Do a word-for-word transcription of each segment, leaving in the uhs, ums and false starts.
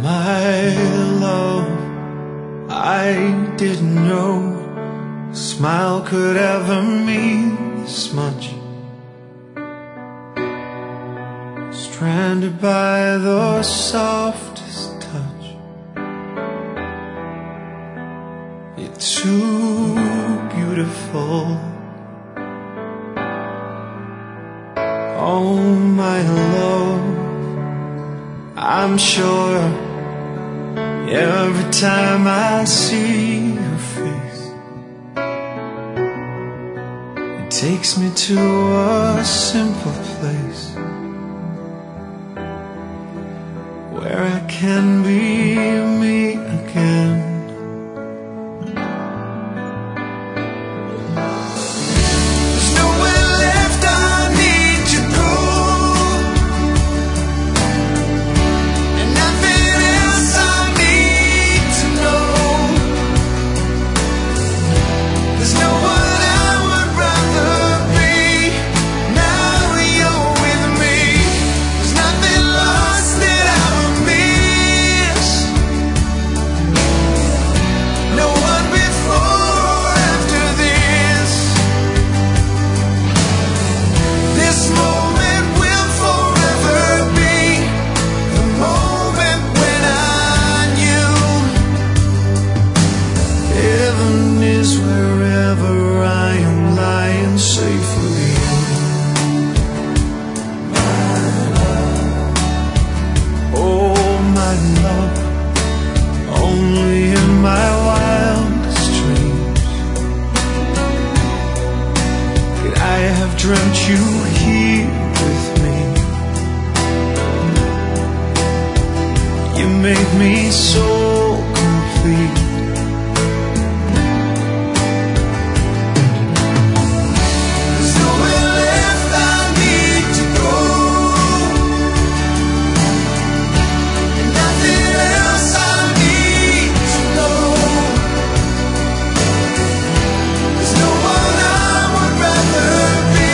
My love, I didn't know a smile could ever mean this much. Stranded by the softest touch, you're too beautiful. Oh my love, I'm sure every time I see your face, it takes me to a simple place where I can be me again. Dreamt you here with me. You make me so complete. There's nowhere left I need to go, and nothing else I need to know. There's no one I would rather be.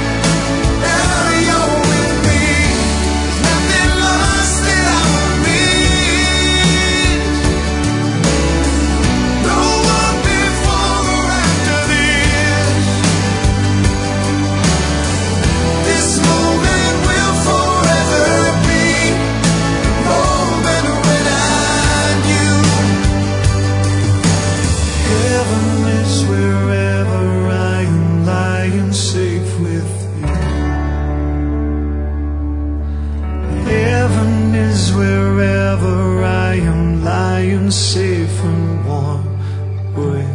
Heaven is wherever I am lying safe and warm with